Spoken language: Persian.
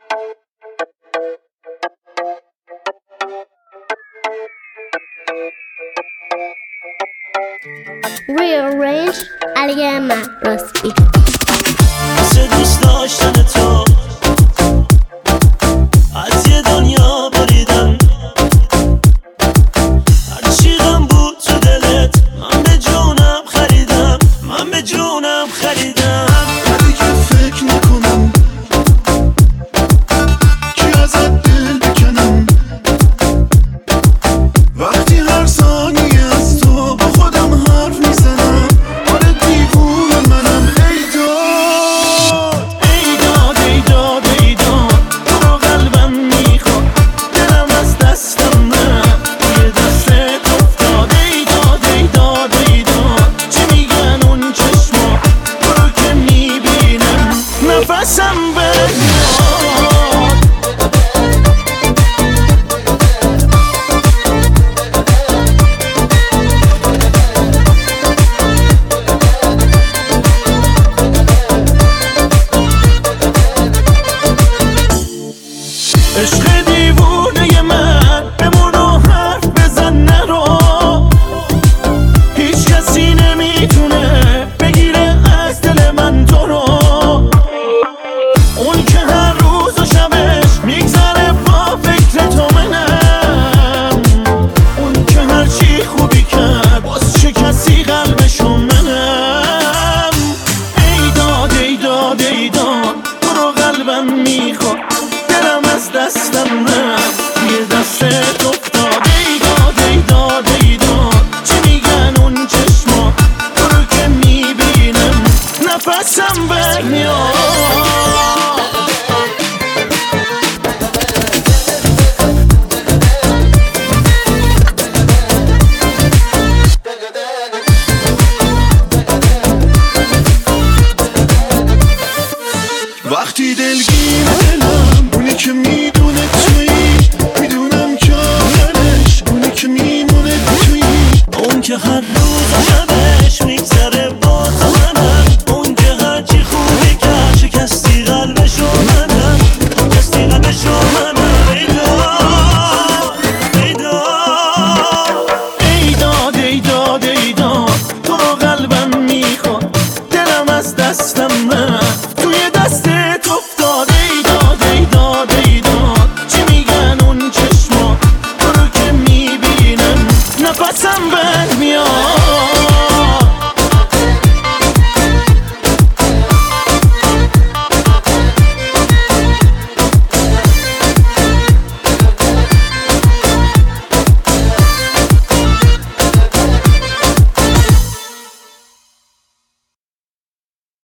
Rearrange Aliema Rosby. واسه دوست داشتن تو از یه دنیا بریدم، هرچی غم بود تو دلت من به جونم خریدم، من به جونم خریدم. ولی که فکر نکنم کی ازت دل بکنم، وقتی هر ثانیه از تو با خودم حرف میزنم. آره دیوونه منم. ای داد ای داد ای داد ای داد، تو رو قلبم میخواد، دلم از دستم رفت توی دستت افتاد. ای داد ای داد ای داد، چی میگن اون چشما، تو رو که میبینم نفسم بمیاد. عشق دیوونه من بمون و حرف بزن نرو، هیچ کسی نمیتونه بگیره از دل من تو رو. اون که هر روز و شبش میگذره با فکر تو منم، اون که هر چی خوبی کرد باز چه کسی قلبشو منم. ای داد ای داد ای داد، تو رو قلبم میخواد، دلم از دستم رفت توی دستت افتاد. ای داد ای داد ای داد، چی میگن اون چشما، تو رو که میبینم نفسم برمیاد. وقتی دلگیر دلم، اونی که میدونه تویی، میدونم که آخرش اونی که میمونه تویی. اون که هر روز